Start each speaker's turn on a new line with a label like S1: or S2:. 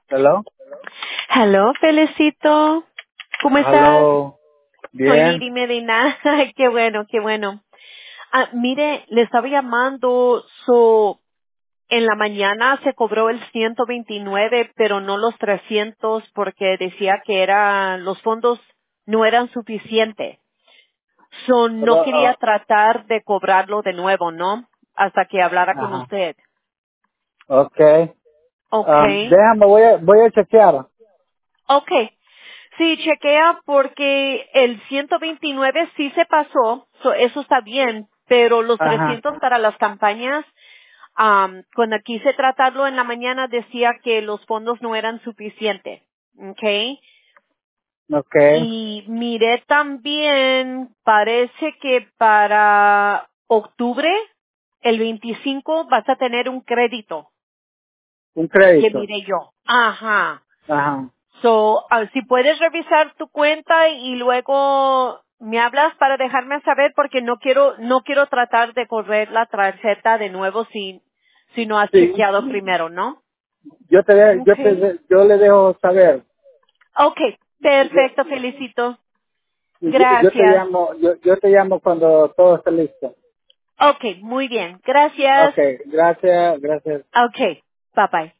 S1: Hello.
S2: Hello, Felicito. ¿Cómo estás?
S1: Hello.
S2: Soy
S1: Bien.
S2: Liri Medina. Ay, qué bueno, qué bueno. Mire, le estaba llamando, en la mañana se cobró el 129, pero no los 300 porque decía que los fondos no eran suficientes. No quería tratar de cobrarlo de nuevo, ¿no? Hasta que hablara con
S1: Ajá.
S2: usted.
S1: Okay.
S2: Okay.
S1: Déjame, voy a chequear.
S2: Okay. Sí, chequea porque el 129 sí se pasó, eso está bien, pero los
S1: Ajá.
S2: 300 para las campañas, cuando quise tratarlo en la mañana decía que los fondos no eran suficientes, ¿ok?
S1: Okay.
S2: Y miré también, parece que para octubre, el 25, vas a tener un crédito,
S1: Un
S2: que
S1: crédito.
S2: miré yo. Ajá.
S1: Ajá.
S2: Si puedes revisar tu cuenta y luego me hablas para dejarme saber porque no quiero tratar de correr la tarjeta de nuevo si no has
S1: Sí.
S2: chequeado primero, ¿no? Okay.
S1: Yo le dejo saber.
S2: Okay,
S1: Yo,
S2: perfecto, felicito.
S1: yo te
S2: Gracias.
S1: llamo, yo te llamo cuando todo esté listo.
S2: Okay, muy bien. Gracias.
S1: Okay. Gracias, gracias.
S2: Okay, bye bye.